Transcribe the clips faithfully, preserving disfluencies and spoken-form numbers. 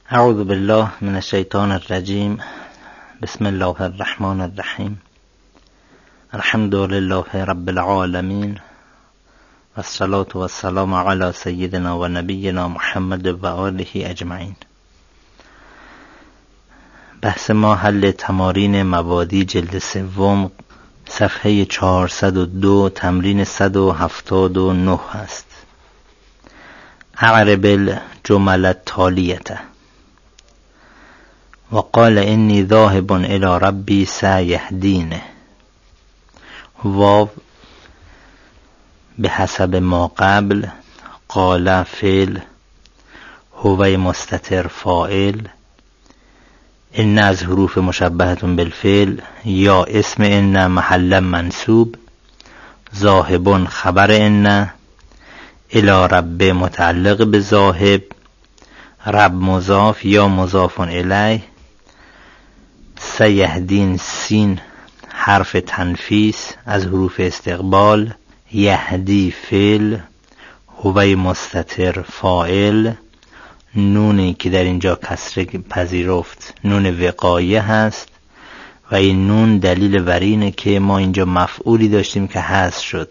اعوذ بالله من الشیطان الرجیم. بسم الله الرحمن الرحیم. الحمد لله رب العالمین و الصلاة و السلام علی سیدنا و نبینا محمد و آله اجمعین. بحث ما حل تمارین مبادی جلد سوم صفحه چهارصد و دو تمرین صد و هفتاد و نه است. اعرب الجمل التالیه. وقال انی ذاهب الی ربی سیهدینه. واو به حسب ما قبل، قال فعل، هو مستتر فاعل، ان از حروف مشبهتون بالفعل، یا اسم ان محل منصوب، ذاهبون خبر ان، الی رب متعلق به ذاهب، رب مضاف یا مضاف الیه، سیهدین سین حرف تنفیس از حروف استقبال، یهدی فعل، هو مستتر فاعل، نونی که در اینجا کسره پذیرفت نون وقایه هست و این نون دلیل بر اینه که ما اینجا مفعولی داشتیم که حذف شد.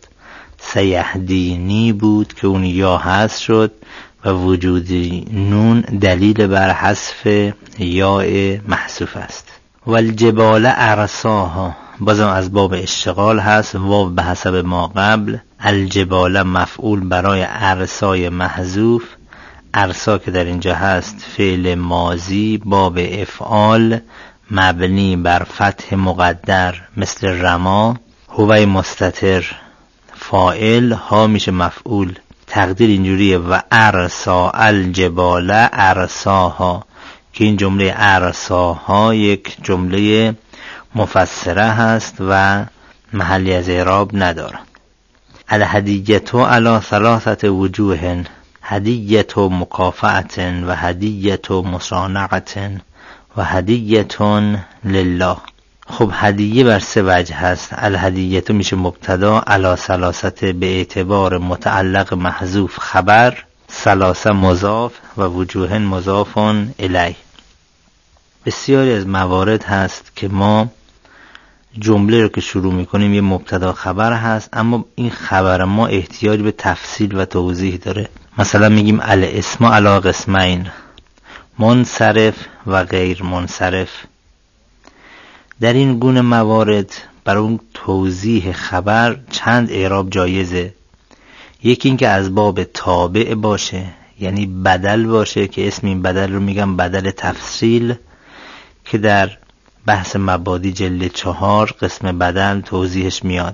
سیهدینی بود که اون یا حذف شد و وجود نون دلیل بر حذف یا محذوف است. والجبال ارساها بازم از باب اشتغال هست، واو به حسب ما قبل، الجبال مفعول برای ارسای محذوف، ارسا که در اینجا هست فعل ماضی باب افعال مبنی بر فتح مقدر مثل رما، هو مستتر فاعل، ها میشه مفعول، تقدیر اینجوریه و ارسا الجبال ارساها که این جمله ارساها یک جمله مفسره هست و محلی از اعراب ندارد. الهدیه علی ثلاثه وجوه، هدیه مکافأة و هدیه مصانعة و هدیه لله. خب هدیه بر سه وجه هست. الهدیه میشه مبتدا، علی ثلاثه به اعتبار متعلق محذوف خبر، ثلاثه مضاف و وجوه مضاف الیه. بسیاری از موارد هست که ما جمله رو که شروع میکنیم یه مبتدا خبر هست، اما این خبر ما احتیاج به تفصیل و توضیح داره. مثلا میگیم الاسم علی قسمین، منصرف و غیر منصرف. در این گونه موارد برای اون توضیح خبر چند اعراب جایزه. یکی این که از باب تابع باشه، یعنی بدل باشه که اسم این بدل رو میگم بدل تفصیل که در بحث مبادی جلد چهار قسم بدل توضیحش میاد.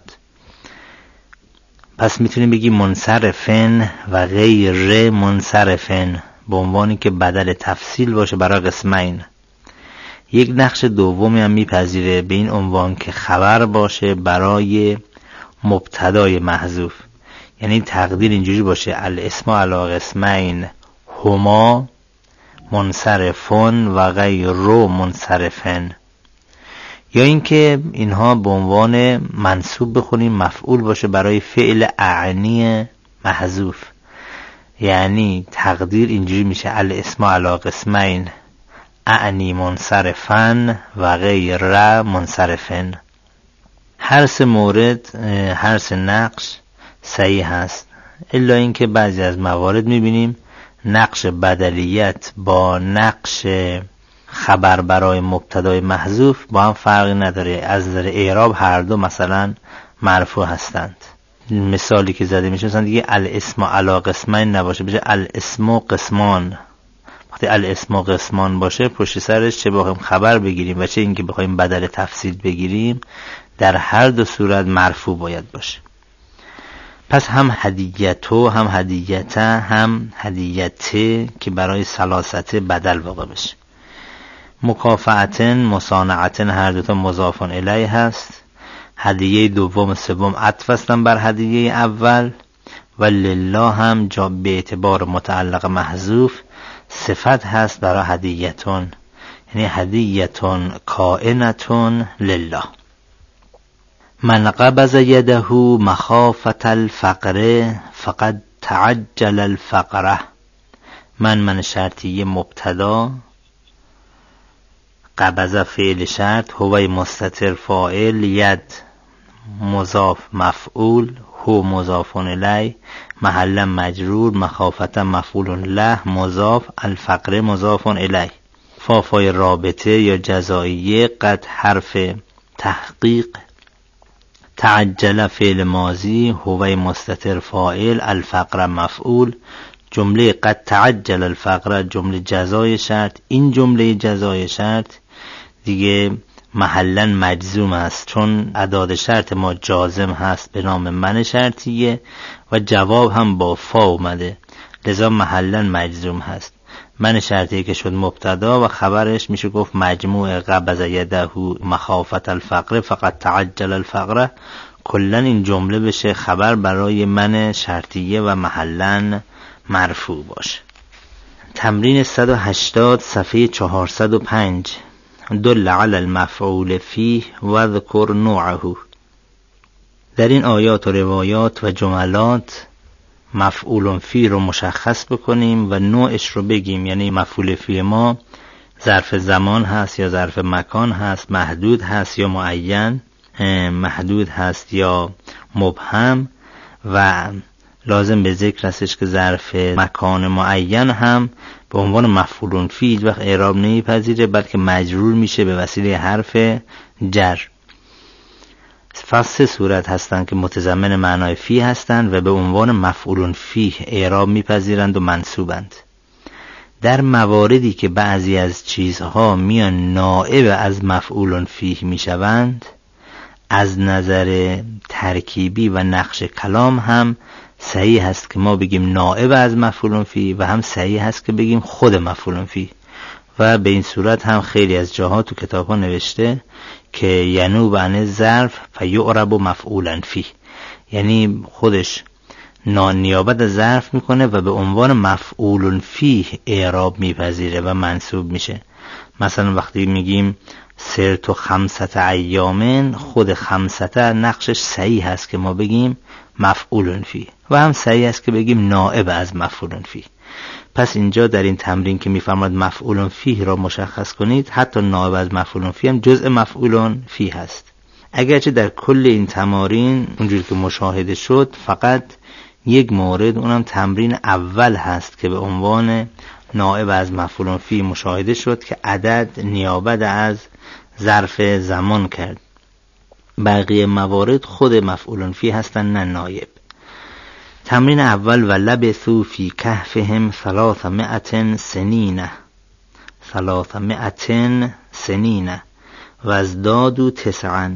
پس میتونیم بگیم منصرفن و غیر منصرفن به عنوانی که بدل تفصیل باشه برای قسمین. یک نقش دومی هم میپذیره به این عنوان که خبر باشه برای مبتدای محذوف، یعنی تقدیر اینجوری باشه الاسم علی قسمین هما منصرفون و غیر منصرفن، یا اینکه اینها به عنوان منصوب بخونیم مفعول باشه برای فعل اعنی محذوف، یعنی تقدیر اینجوری میشه الاسم علی قسمین اعنی منصرفن و غیر منصرفن. هر سه مورد، هر سه نقش صحیح هست، الا اینکه بعضی از موارد میبینیم نقش بدلیت با نقش خبر برای مبتدای محذوف با هم فرقی نداره، از نظر اعراب هر دو مثلا مرفوع هستند. مثالی که زده میشه مثلا دیگه الاسم علی قسمین نباشه، بشه الاسم قسمان. وقتی الاسم قسمان باشه پشت سرش چه بخوایم خبر بگیریم و چه اینکه بخوایم بدل تفصیل بگیریم، در هر دو صورت مرفوع باید باشه. پس هم هدیتو هم هدیته هم هدیته که برای ثلاثه بدل واقع بشه. مکافأتن مصانعتن هر دوتا مضاف الیه هست. هدیه دوم سوم عطف هستن بر هدیه اول و لله هم جا به اعتبار متعلق محذوف صفت هست برای هدیتون، یعنی هدیتون کائنتون لله. من قبض یده مخافت الفقر فقد تعجل الفقره. من من شرطیه مبتدا قبض فعل شرط، هو مستتر فاعل، ید مضاف مفعول، هو مضاف الیه، محلا مجرور، مخافتا مفعول له مضاف، الفقر مضاف الیه. فافای رابطه یا جزائیه، قد حرف تحقیق، تعجل فعل ماضی، هو مستتر فاعل، الفقر مفعول. جمله قد تعجل الفقر جمله جزای شرط. این جمله جزای شرط دیگه محلا مجزوم است، چون اداد شرط ما جازم هست به نام من شرطیه و جواب هم با فا اومده، لذا محلا مجزوم هست. من شرطیه که شد مبتدا و خبرش میشه گفت مجموع قبض یده مخافت الفقر فقط تعجل الفقر. کلن این جمله بشه خبر برای من شرطیه و محلا مرفوع باشه. تمرین صد و هشتاد صفحه چهارصد و پنج. دل علی المفعول فیه و ذکر نوعه. در این آیات و روایات و جملات مفعول فیه رو مشخص بکنیم و نوعش رو بگیم، یعنی مفعول فیه ما ظرف زمان هست یا ظرف مکان هست، محدود هست یا معین، محدود هست یا مبهم، و لازم به ذکر هستش که ظرف مکان معین هم به عنوان مفعول فیه وقت اعراب نمیپذیره بلکه مجرور میشه به وسیله حرف جر. فقط سه صورت هستند که متضمن معنای فیه هستند و به عنوان مفعول فیه اعراب میپذیرند و منصوبند. در مواردی که بعضی از چیزها میان نائب از مفعول فیه میشوند، از نظر ترکیبی و نقش کلام هم صحیح هست که ما بگیم نائب از مفعول فیه و هم صحیح هست که بگیم خود مفعول فیه، و به این صورت هم خیلی از جاها تو کتاب ها نوشته که ینوب عن ظرف فیعرب مفعولا فیه، یعنی خودش نیابت از ظرف میکنه و به عنوان مفعول فیه اعراب میپذیره و منصوب میشه. مثلا وقتی میگیم سرت خمسة ایامن، خود خمسة نقشش صحیح هست که ما بگیم مفعول فیه و هم صحیح هست که بگیم نائب از مفعول فیه. پس اینجا در این تمرین که میفرماد مفعول فیه را مشخص کنید، حتی نائب از مفعول فیه هم جزء مفعول فیه هست. اگرچه در کل این تمارین اونجوری که مشاهده شد فقط یک مورد، اونم تمرین اول هست که به عنوان نائب از مفعول فیه مشاهده شد که عدد نیابت از ظرف زمان کرد. بقیه موارد خود مفعول فیه هستن نه نائب. تمرین اول و لبثوا فی کهفهم ثلاثمائة سنین ثلاثمائة سنین و ازدادوا تسعا.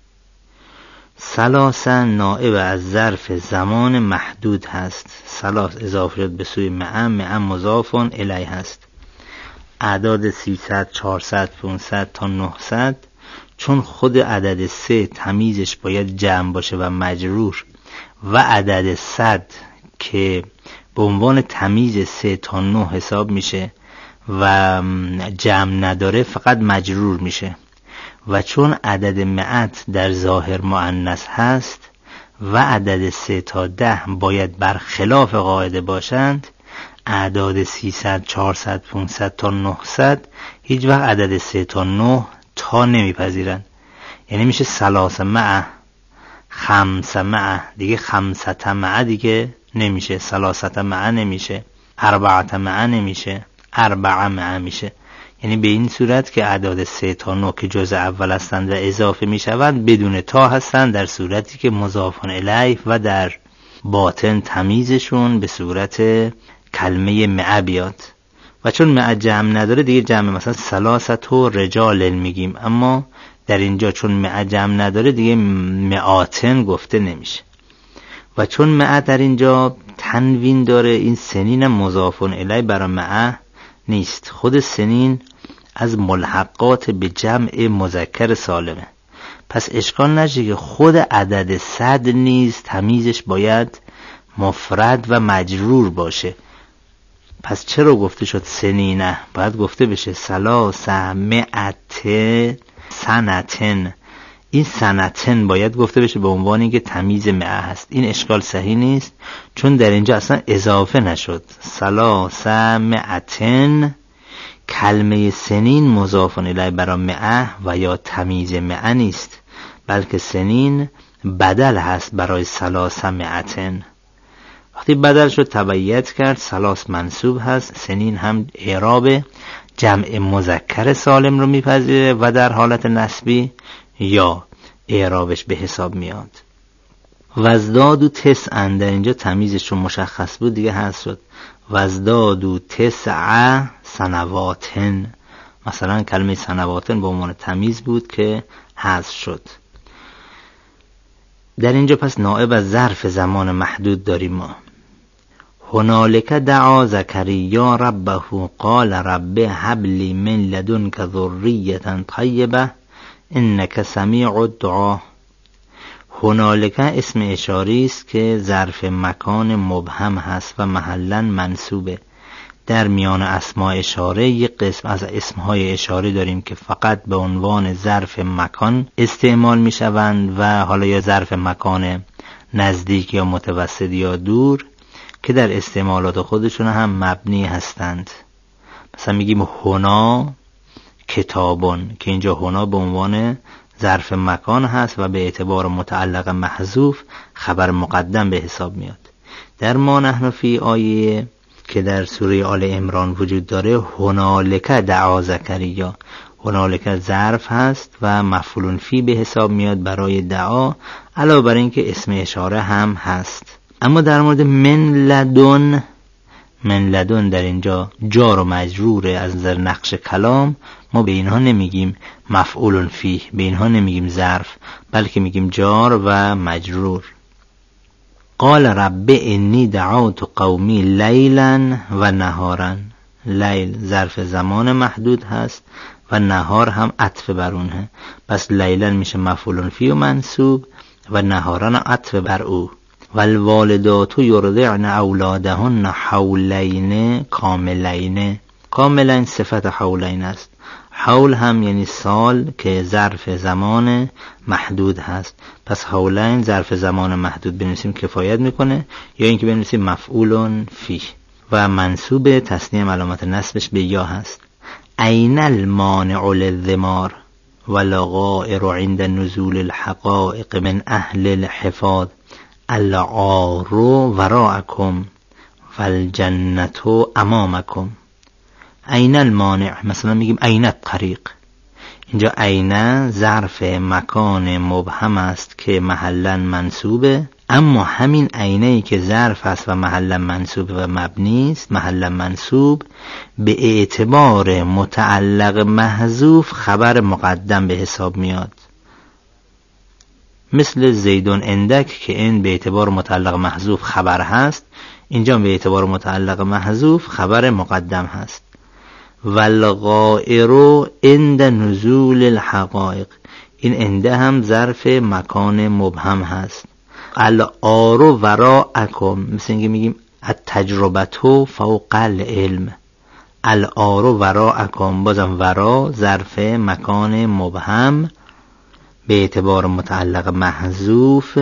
ثلاثه نائب از ظرف زمان محدود هست، ثلاث اضافه شد به سوی معم، معم مضاف الیه هست. اعداد سیصد، چهارصد، پانصد تا نهصد، چون خود عدد سه تمیزش باید جمع باشه و مجرور و عدد صد که به عنوان تمیز سه تا نه حساب میشه و جمع نداره فقط مجرور میشه، و چون عدد مئت در ظاهر مؤنث هست و عدد سه تا ده باید برخلاف قاعده باشند، اعداد سیصد، چهارصد، پانصد تا نهصد هیچ وقت عدد سه تا نه تا نمیپذیرند. یعنی میشه ثلاث مع، خمس مع، دیگه خمسة مع دیگه نمیشه، ثلاثة مع نمیشه، اربعة مع نمیشه، اربعة مع میشه. یعنی به این صورت که اعداد سه تا نه که جزء اول هستند و اضافه میشوند بدون تا هستند، در صورتی که مضاف الیه و در باطن تمیزشون به صورت کلمه مع بیاد. و چون مع جمع نداره دیگه جمع مثلا ثلاثت و رجال میگیم، اما در اینجا چون مع جمع نداره دیگه معاتن گفته نمیشه. و چون مع در اینجا تنوین داره، این سنین مضاف الیه برای مع نیست. خود سنین از ملحقات به جمع مذکر سالمه، پس اشکال نشه که خود عدد صد نیز تمیزش باید مفرد و مجرور باشه. پس چرا گفته شد سنینه؟ باید گفته بشه ثلاثمائة سنتن. این سنتن باید گفته بشه به عنوان اینکه تمیز مع هست. این اشکال صحیح نیست چون در اینجا اصلا اضافه نشد. ثلاثمائة کلمه سنین مضاف الیه برای مئه و یا تمیز مئه نیست، بلکه سنین بدل هست برای ثلاث مئتن. وقتی بدل شد تبعیت کرد، ثلاث منصوب هست، سنین هم اعراب جمع مذکر سالم رو میپذیره و در حالت نسبی یا اعرابش به حساب میاد. وزداد و تسعن در اینجا تمیزش رو مشخص بود دیگه هست شد. وزداد و تسع سنواتن، مثلا کلمه سنواتن به عنوان تمیز بود که حذف شد. در اینجا پس نائب از ظرف زمان محدود داریم ما. هنالک دعا زکریا ربه قال رب هب لی من لدنک ذریة طیبه انک سمیع الدعا. هنالک اسم اشاری است که ظرف مکان مبهم هست و محلا منصوبه. در میان اسماء اشاره یک قسم از اسمهای اشاره داریم که فقط به عنوان ظرف مکان استعمال می شوند و حالا یا ظرف مکان نزدیک یا متوسط یا دور که در استعمالات خودشون هم مبنی هستند. مثلا میگیم هنا کتابون که اینجا هنا به عنوان ظرف مکان هست و به اعتبار متعلق محذوف خبر مقدم به حساب میاد. در ما نحن فی آیه که در سوره آل عمران وجود داره، هنالک دعا زکریا، هنالک ظرف هست و مفعول فی به حساب میاد برای دعا، علاوه بر این که اسم اشاره هم هست. اما در مورد من لدن، من لدن در اینجا جار و مجروره از نظر نقش کلام، ما به اینها نمیگیم مفعول فی، به اینها نمیگیم ظرف، بلکه میگیم جار و مجرور. قال رب انی دعوت قومی لیلا و نهارا. لیل ظرف زمان محدود هست و نهار هم عطف بر اونه، پس لیلا میشه مفعول فی و منصوب و نهارا عطف بر او. والوالدات یرضعن اولادهن حولین کاملین. کاملین صفت حولین است. حول هم یعنی سال که ظرف زمان محدود هست، پس حولین ظرف زمان محدود بنویسیم کفایت میکنه، یا اینکه بنویسیم مفعول فی و منصوب تثنیه علامت نصبش به یا هست. این المانع للذمار والغائر عند نزول الحقائق من اهل الحفاظ العار وراءکم والجنت امامکم. این المانع، مثلا میگیم این الطریق، اینجا این ظرف مکان مبهم است که محلا منصوبه، اما همین عینه‌ای که ظرف است و محلا منصوب و مبنی است، محلا منصوب به اعتبار متعلق محذوف خبر مقدم به حساب میاد. مثل زیدون اندک که این به اعتبار متعلق محذوف خبر هست، اینجا به اعتبار متعلق محذوف خبر مقدم هست. والغائر عند نزول الحقائق، این انده هم ظرف مکان مبهم هست. العار وراءکم، مثل اینکه میگیم التجربه فوق العلم. العار وراءکم، بازم ورا ظرف مکان مبهم به اعتبار متعلق محذوف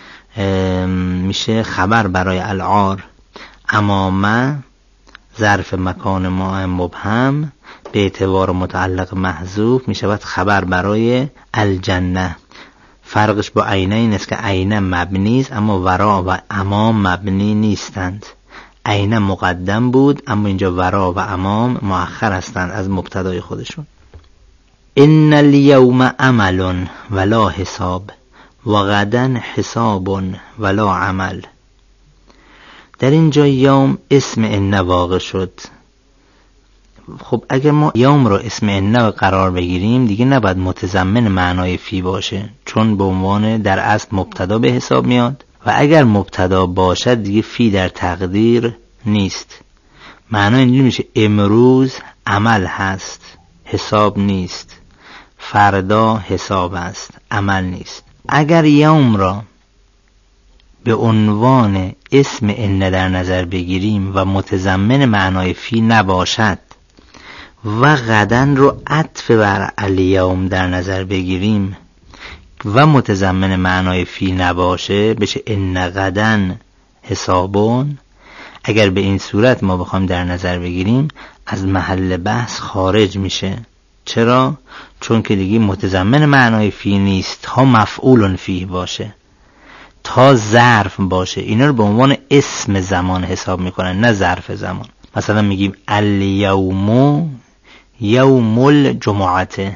میشه خبر برای العار. امامه ظرف مکان مبهم به اعتبار متعلق محذوف میشود خبر برای الجنه. فرقش با عینه این است که عینه مبنی است اما ورا و امام مبنی نیستند. عینه مقدم بود اما اینجا ورا و امام مؤخر هستند از مبتدای خودشون. ان اليوم عمل ولا حساب و غدا حساب ولا عمل. در اینجا یوم اسم ان واقع شد. خب اگر ما یوم رو اسم ان قرار بگیریم دیگه نباید متضمن معنای فی باشه، چون به عنوان در اصل مبتدا به حساب میاد و اگر مبتدا باشد دیگه فی در تقدیر نیست. معنای اینجوری میشه امروز عمل هست، حساب نیست. فردا حساب است، عمل نیست. اگر یوم را به عنوان اسم ان در نظر بگیریم و متضمن معنای فی نباشد و غدن رو عطف بر الیوم در نظر بگیریم و متضمن معنای فی نباشه بشه ان غدن حسابون. اگر به این صورت ما بخوایم در نظر بگیریم از محل بحث خارج میشه. چرا؟ چون که دیگه متضمن معنای فی نیست تا مفعول فیه باشه، تا ظرف باشه. اینا رو به عنوان اسم زمان حساب میکنن نه ظرف زمان. مثلا میگیم الیوم یوم الجمعه،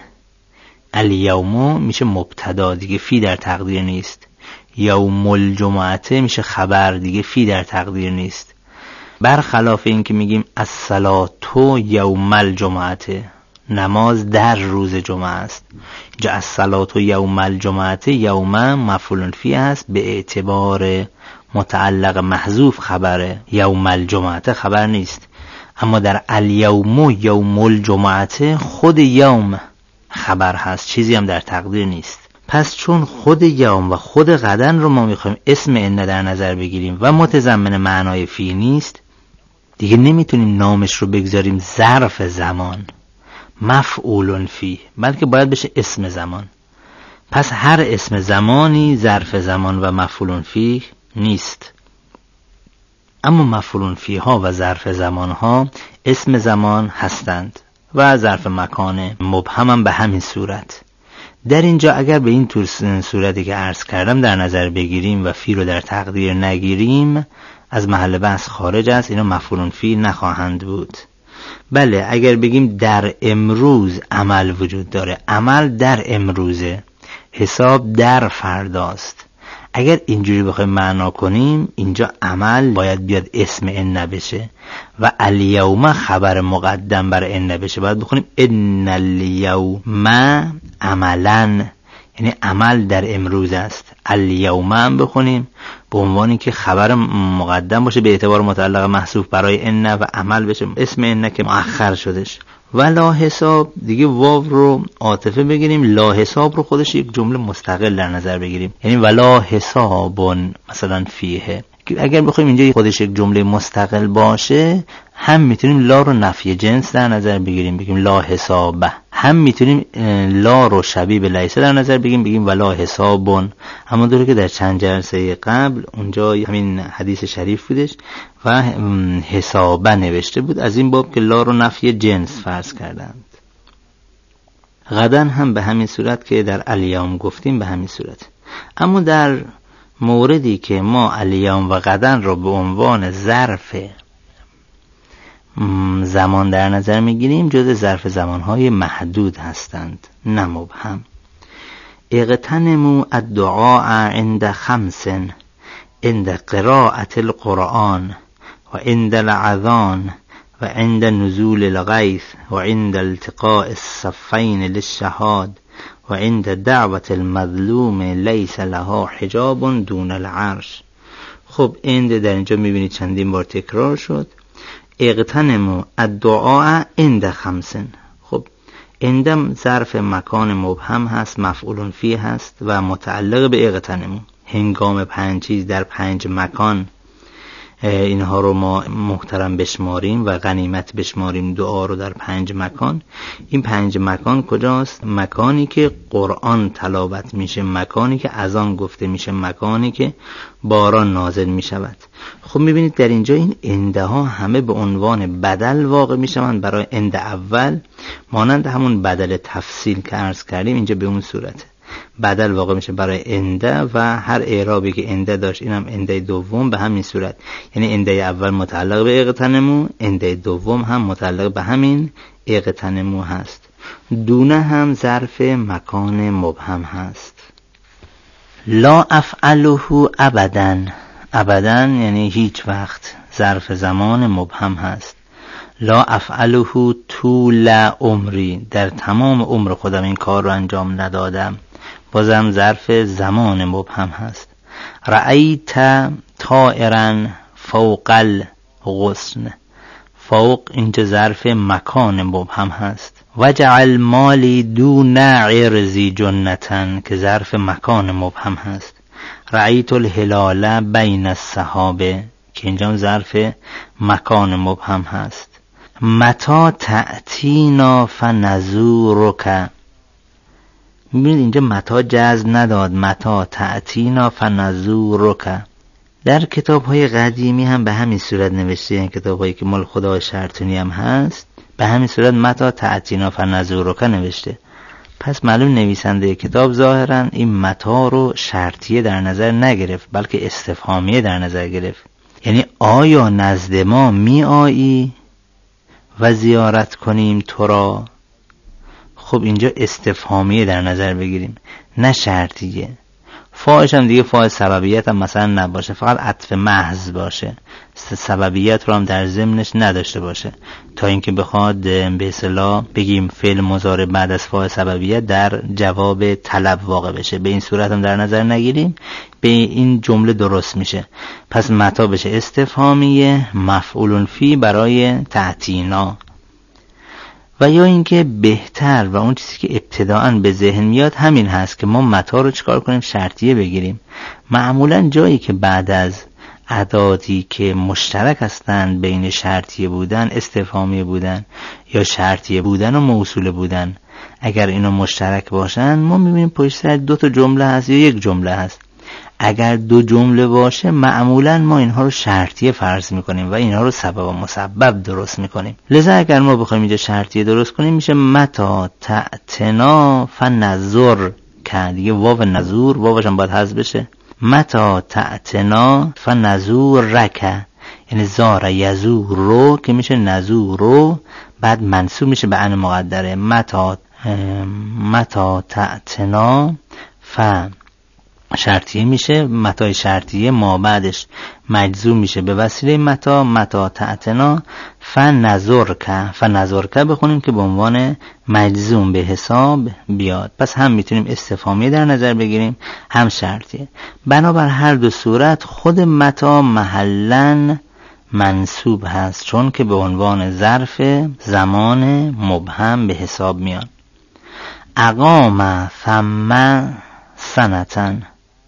الیوم میشه مبتدا دیگه، فی در تقدیر نیست. یوم الجمعه میشه خبر دیگه، فی در تقدیر نیست. برخلاف این که میگیم الصلاة یوم الجمعه، نماز در روز جمعه است. اینجا الصلاة یوم الجمعه، یوم مفعول فی است به اعتبار متعلق محذوف خبره، یوم الجمعه خبر نیست. اما در الیوم یوم الجمعه خود یوم خبر هست، چیزی هم در تقدیر نیست. پس چون خود یوم و خود غدن رو ما میخوایم اسم ان در نظر بگیریم و متضمن معنای فی نیست، دیگه نمیتونیم نامش رو بگذاریم ظرف زمان مفعول فی، بلکه باید بشه اسم زمان. پس هر اسم زمانی ظرف زمان و مفعول فی نیست. اما مفعول فی ها و ظرف زمان ها اسم زمان هستند و ظرف مکان مبهم هم به همین صورت. در اینجا اگر به این طور صورتی که عرض کردم در نظر بگیریم و فی رو در تقدیر نگیریم، از محل بحث خارج است، اینا مفعول فی نخواهند بود. بله اگر بگیم در امروز عمل وجود داره، عمل در امروزه، حساب در فرداست. اگر اینجوری بخوایم معنا کنیم، اینجا عمل باید بیاد اسم ان بشه و الیوم خبر مقدم بر ان بشه. باید بخونیم ان الیوم عملا، یعنی عمل در امروز است. الیوم هم بخونیم به عنوانی که خبر مقدم باشه به اعتبار متعلق محذوف برای ان و عمل بشه اسم ان که مؤخر شدش. و لا حساب دیگه واو رو عاطفه بگیریم، لا حساب رو خودش یک جمله مستقل در نظر بگیریم، یعنی ولا حسابون مثلا فیه. اگر بخوایم اینجا خودش یک جمله مستقل باشه، هم میتونیم لا رو نفی جنس در نظر بگیریم بگیم لا حسابه، هم میتونیم لا رو شبیه به لیسه در نظر بگیریم بگیم ولا حسابون. اما دوره که در چند جلسه قبل اونجا همین حدیث شریف بودش و حسابه نوشته بود، از این باب که لا رو نفی جنس فرض کردند. غدن هم به همین صورت که در الیوم گفتیم به همین صورت. اما در موردی که ما الیوم و غدن رو به عنوان ظرف زمان در نظر میگیریم، جز ظرف زمانهای محدود هستند نه مبهم. اغتنموا الدعاء عند خمس، عند قراءة القرآن و عند العذان و عند نزول الغیث و عند التقاء الصفین للشهاد و عند دعوت المظلوم لیس لها حجاب دون العرش. خب عند در اینجا میبینید چندین بار تکرار شد. اغتنموا الدعاء عند خمس. خب عندم ظرف مکان مبهم هست، مفعول فی هست و متعلق به اغتنموا. هنگام پنج چیز در پنج مکان اینها رو ما محترم بشماریم و غنیمت بشماریم، دعا رو در پنج مکان. این پنج مکان کجاست؟ مکانی که قرآن تلاوت میشه، مکانی که اذان گفته میشه، مکانی که باران نازل میشود. خب میبینید در اینجا این انده ها همه به عنوان بدل واقع میشوند برای انده اول، مانند همون بدل تفصیل که عرض کردیم. اینجا به اون صورته بدل واقع میشه برای انده و هر اعرابی که انده داشت اینم انده دوم به همین صورت، یعنی انده اول متعلق به اغتنموا، انده دوم هم متعلق به همین اغتنموا هست. دونه هم ظرف مکان مبهم هست. لا افعله ابدا، ابدا یعنی هیچ وقت، ظرف زمان مبهم هست. لا افعله طول عمری، در تمام عمر خودم این کار رو انجام ندادم، بازم ظرف زمان مبهم هست. رأیت طائرا فوق الغصن، فوق اینجا ظرف مکان مبهم هست. وجعل مالی دون عرضی جنتن که ظرف مکان مبهم هست. رأیت الهلال بین السحابه که اینجا ظرف مکان مبهم هست. متا تأتینا فنزورک، میبینید اینجا متا جزم نداد، متا تأتینا فنزورک، در کتاب‌های قدیمی هم به همین صورت نوشته، این کتاب‌هایی که مال خدا شرطونی هم هست به همین صورت متا تأتینا فنزورک نوشته. پس معلوم نویسنده کتاب ظاهراً این متا رو شرطیه در نظر نگرفت، بلکه استفهامیه در نظر گرفت. یعنی آیا نزد ما می آیی و زیارت کنیم تو را؟ خب اینجا استفهامیه در نظر بگیریم، نه شرطیه. فاعلش هم دیگه فاعل سببیت هم مثلا نباشه، فقط عطف محض باشه، سببیت رو هم در ضمنش نداشته باشه، تا اینکه بخواد به اصطلاح بگیم فعل مضارع بعد از فاعل سببیت در جواب طلب واقع بشه. به این صورت هم در نظر نگیریم، به این جمله درست میشه. پس متا بشه استفهامیه مفعول فی برای تأتینا. و یا اینکه بهتر و اون چیزی که ابتداءً به ذهن میاد همین هست که ما متا رو چکار کنیم؟ شرطیه بگیریم. معمولاً جایی که بعد از اعدادی که مشترک هستند بین شرطیه بودن، استفهامیه بودن یا شرطیه بودن و موصوله بودن، اگر اینا مشترک باشن ما میبینیم پشت سر دو تا جمله هست یا یک جمله هست. اگر دو جمله باشه معمولا ما اینها رو شرطیه فرض میکنیم و اینها رو سبب و مسبب درست میکنیم. لذا اگر ما بخوایم اینجا شرطیه درست کنیم میشه متا تأتنا فنظر که دیگه واو نظور واوش هم باید حذف بشه. متا تأتنا فنظور رکه، یعنی زار یزور رو که میشه نظور رو، بعد منصوب میشه به ان مقدره. متا متا تأتنا ف شرطیه میشه، متای شرطیه ما بعدش مجزوم میشه به وسیله متا، متا تأتنا فنظرک. فنظرک بخونیم که به عنوان مجزوم به حساب بیاد. پس هم میتونیم استفهامیه در نظر بگیریم هم شرطیه. بنابر هر دو صورت خود متا محلاً منصوب هست، چون که به عنوان ظرف زمان مبهم به حساب میاد. اقام ثم سنتن،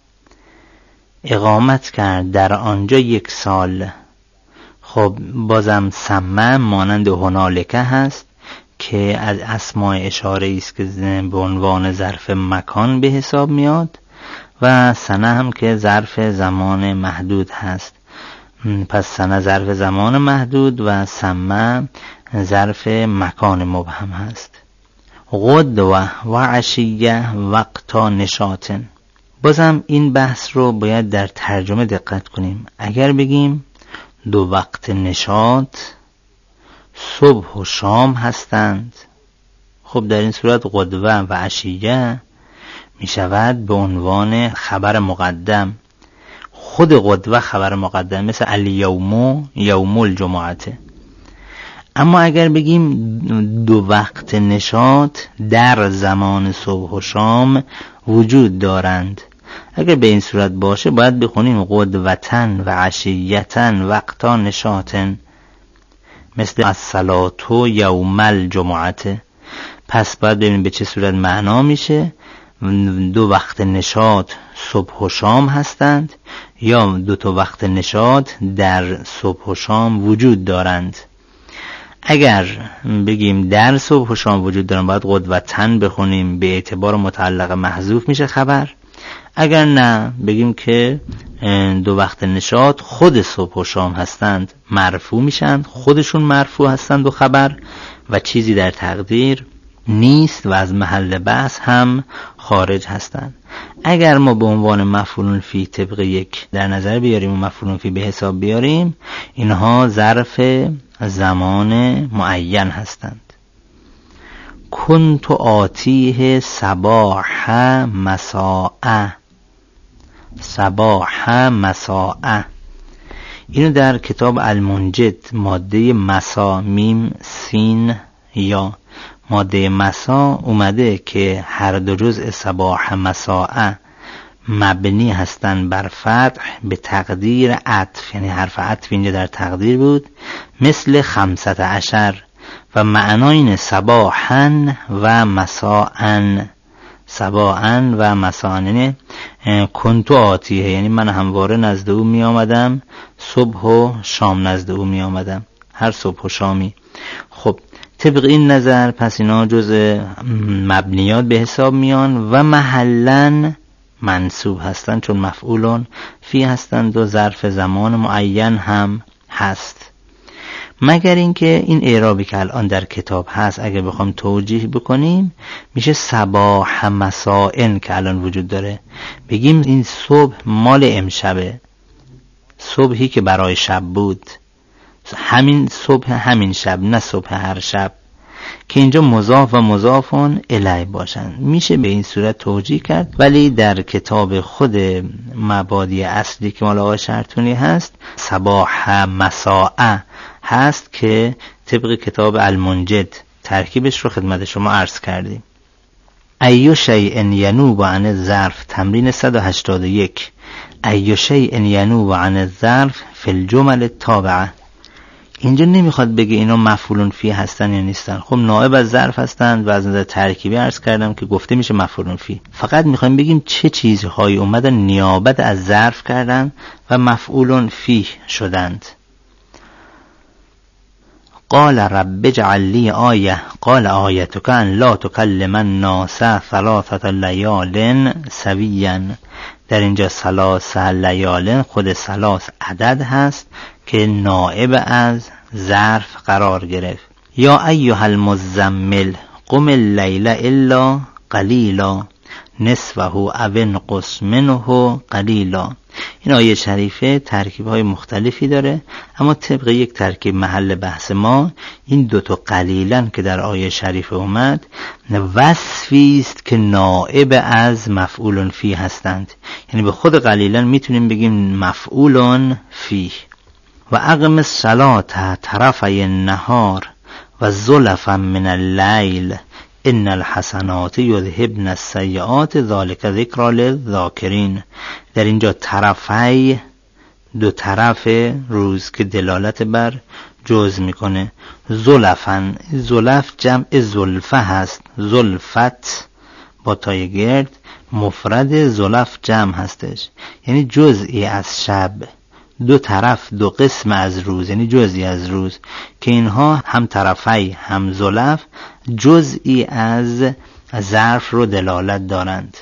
اقامت کرد در آنجا یک سال. خب بازم سمه مانند هنالکه هست که از اسماء اشاره است که به عنوان ظرف مکان به حساب میاد و سنه هم که ظرف زمان محدود هست. پس سنه ظرف زمان محدود و سمه ظرف مکان مبهم هست. غدوه و عشیه وقتا نشاطن. بازم این بحث رو باید در ترجمه دقت کنیم. اگر بگیم دو وقت نشاط صبح و شام هستند، خب در این صورت غدوه و عشیه می شود به عنوان خبر مقدم. خود غدوه خبر مقدم، مثل الیوم یوم الجمعه. اما اگر بگیم دو وقت نشاط در زمان صبح و شام وجود دارند، اگر به این صورت باشه باید بخونیم غدوتن و عشیتن وقتا نشاطن، مثل الصلاة یوم الجمعه. پس باید ببینیم به چه صورت معنا میشه. دو وقت نشاط صبح و شام هستند یا دو تا وقت نشاط در صبح و شام وجود دارند. اگر بگیم در صبح و شام وجود دارن باید غدوتن بخونیم، به اعتبار متعلق محذوف میشه خبر. اگر نه بگیم که دو وقت نشاط خود صبح و شام هستند، مرفوع میشن، خودشون مرفوع هستند و خبر و چیزی در تقدیر نیست و از محل بحث هم خارج هستند. اگر ما به عنوان مفعول فی طبق یک در نظر بیاریم و مفعول فی به حساب بیاریم، اینها ظرف زمان معین هستند. کنت آتیه صباح مساء، صباح مساء. اینو در کتاب المنجد ماده مسا میم سین یا ماده مسا اومده که هر دو جزء صباح مساء مبنی هستن بر فتح به تقدیر عطف، یعنی حرف عطف اینجا در تقدیر بود، مثل خمسة عشر و معناین صباحا و مساءا. صباحا و مساءا یعنی کنتو آتیه، یعنی من همواره نزد او می آمدم، صبح و شام نزد او می آمدم، هر صبح و شامی. خب طبق این نظر پس اینا جز مبنیات به حساب میان و محلن منصوب هستند چون مفعولون فی هستند و ظرف زمان معین هم هست. مگر اینکه این اعرابی که الان در کتاب هست اگر بخوام توجیه بکنیم میشه صباح مسائن که الان وجود داره، بگیم این صبح مال امشبه، صبحی که برای شب بود، همین صبح همین شب، نه صبح هر شب، که اینجا مضاف و مضافون الیه باشن. میشه به این صورت توجیه کرد، ولی در کتاب خود مبادی اصلی که مال آقای شرطونی هست صباح مساء هست که طبق کتاب المنجد ترکیبش رو خدمت شما عرض کردیم. ایو شیء ینوب عن الظرف، تمرین صد و هشتاد و یک. ایو شیء ینوب عن الظرف فی الجمل التابعه. اینجا نمیخواد بگه اینا مفعولون فی هستن یا نیستن، خب نائب از ظرف هستند و از نظر ترکیبی عرض کردم که گفته میشه مفعولون فی. فقط میخوایم بگیم چه چیزهایی اومدن نیابت از ظرف کردن و مفعولون فی شدند. قال رب اجعل لی آیه قال آیتک ان لا تکلم الناس ثلاثه لیال سویا. در اینجا ثلاث لیال خود ثلاث عدد هست که نائب از ظرف قرار گرفت. یا ایها المزمل قم اللیل الا قلیلا نصفه او انقص منه قلیلا. این آیه شریفه ترکیب‌های مختلفی داره، اما طبق یک ترکیب محل بحث ما این دوتا قلیلا که در آیه شریفه اومد وصفی است که نائب از مفعول فی هستند، یعنی به خود قلیلا میتونیم بگیم مفعول فی. و اقم الصلاة طرفی النهار و زلفا من اللیل ان الحسنات یذهبن السیئات ذلک ذکری للذاکرین. در اینجا طرفی دو طرف روز که دلالت بر جز میکنه. زلفن، زلف جمع زلفه هست، زلفت با تای گرد، مفرد زلف جمع هستش، یعنی جزئی از شب، دو طرف دو قسم از روز، یعنی جزئی از روز که اینها هم طرفی هم زلف جزئی از ظرف رو دلالت دارند.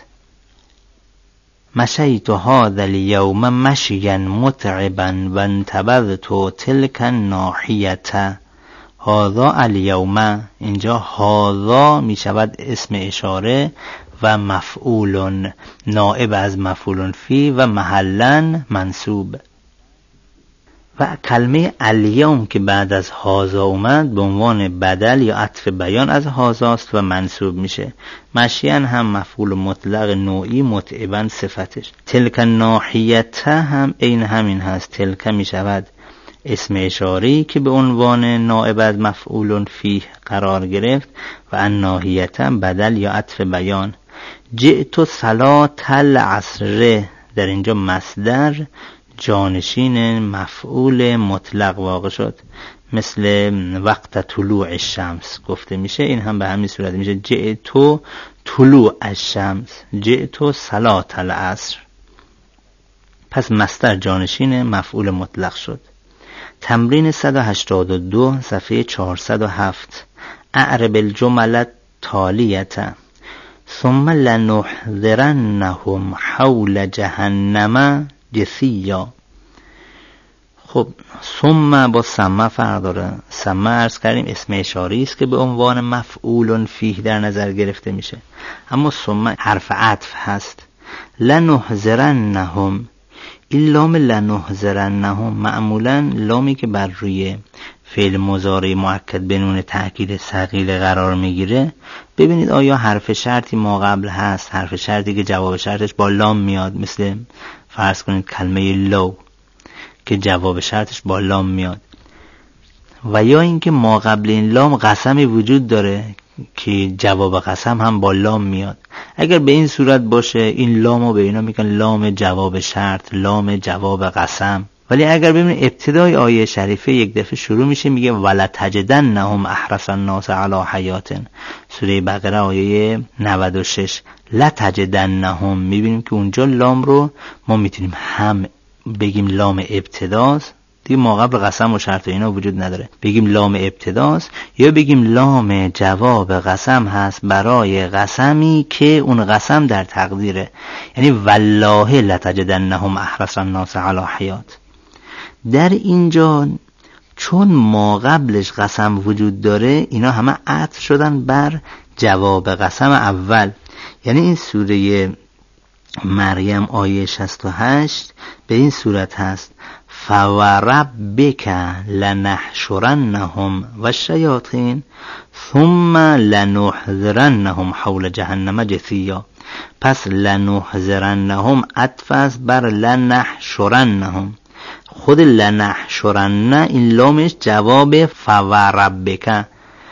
مشیت هذا اليوم مشیا متعبا و انتبذت تلك الناحیه. هذا اليوم، اینجا هذا می شود اسم اشاره و مفعول نائب از مفعول فی و محلا منصوب. و کلمه الیوم که بعد از هازا اومد به عنوان بدل یا عطف بیان از هازاست و منصوب میشه. مشیان هم مفعول مطلق نوعی، متعبا صفتش. تلک ناحیت هم این همین هست، تلک میشود اسم اشاری که به عنوان نائب از مفعول فیه قرار گرفت و ان ناحیت بدل یا عطف بیان. جئت صلاة العصر، در اینجا مصدر جانشین مفعول مطلق واقع شد، مثل وقت طلوع الشمس گفته میشه، این هم به همین صورت میشه جئت طلوع الشمس، جئت صلاة العصر. پس مصدر جانشین مفعول مطلق شد. تمرین صد و هشتاد و دو صفحه چهارصد و هفت. اعرب الجمل التالیه ثم لنحذرنهم حول جهنم جثیا. خب ثم با ثم فرق داره. ثم عرض کردیم اسم اشاری است که به عنوان مفعول فیه در نظر گرفته میشه، اما ثم حرف عطف هست. لنحذرنهم، این لام لنحذرنهم معمولا لامی که بر روی فعل مضارع مؤکد به نون تأکید ثقیل قرار میگیره. ببینید آیا حرف شرطی ما قبل هست، حرف شرطی که جواب شرطش با لام میاد، مثل فرض کنید کلمه لو که جواب شرطش با لام میاد، و یا اینکه ما قبل این لام قسمی وجود داره که جواب قسم هم با لام میاد. اگر به این صورت باشه این لامو به اینا میگن لام جواب شرط، لام جواب قسم. ولی اگر ببینید ابتدای آیه شریفه یک دفعه شروع میشه میگه ولتجدنهم احرص الناس علی حیات، سوره بقره آیه نود و شش. لتجدنهم، میبینیم که اونجا لام رو ما میتونیم هم بگیم لام ابتداست دیگه ما قبل قسم و شرط و اینا وجود نداره. بگیم لام ابتداست یا بگیم لام جواب قسم هست برای قسمی که اون قسم در تقدیره، یعنی والله لتجدنهم احرص الناس علی حیات. در اینجا چون ما قبلش قسم وجود داره، اینا همه عطف شدن بر جواب قسم اول. یعنی این سوره مریم آیه شصت و هشت به این صورت هست: فوربک لنحشرنهم والشیاطین ثم لنحذرنهم حول جهنم جثیا. پس لنحذرنهم عطف است بر لنحشرنهم. خود لنحشرن این لامش جواب فوربک،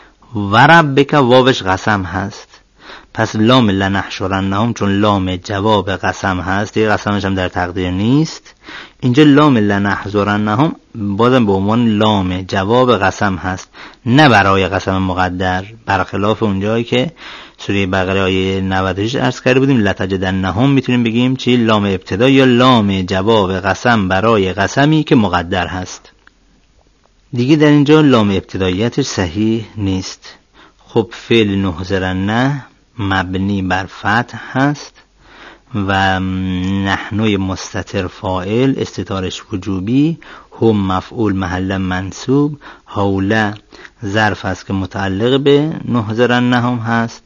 وربک واوش قسم هست. پس لام لنحشرنهم چون لام جواب قسم هست، دیگه قسمش هم در تقدیر نیست. اینجا لام لنحشرنهم بازم به عنوان لام جواب قسم هست، نه برای قسم مقدر، برخلاف اونجایی که سوره بقره آیه نود و شش عرض کرده بودیم لتجدنهم میتونیم بگیم چی؟ لام ابتدا یا لام جواب قسم برای قسمی که مقدر هست. دیگه در اینجا لام ابتداییتش صحیح نیست. خب فعل نحذرن مبنی بر فتح هست و نحنوی مستتر فاعل، استتارش وجوبی، هم مفعول محل منصوب، حوله ظرف است که متعلق به نحذرنهم هست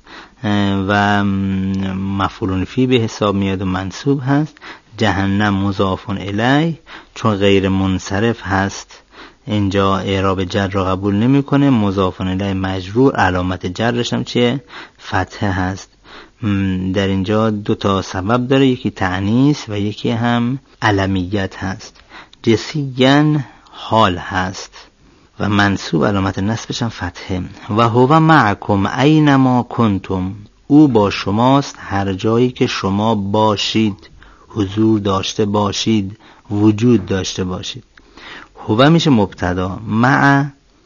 و مفعول فی به حساب میاد و منصوب هست. جهنم مضاف الیه چون غیر منصرف هست اینجا اعراب جر را قبول نمیکنه. مضاف الیه مجرور، علامت جرش هم چیه؟ فتحه هست. در اینجا دو تا سبب داره، یکی تأنیث و یکی هم علمیت هست. جسیاً حال هست و منصوب، علامت نصبش هم فتحه. و هو معکم اینما کنتم، او با شماست هر جایی که شما باشید، حضور داشته باشید، وجود داشته باشید. هو میشه مبتدا، مع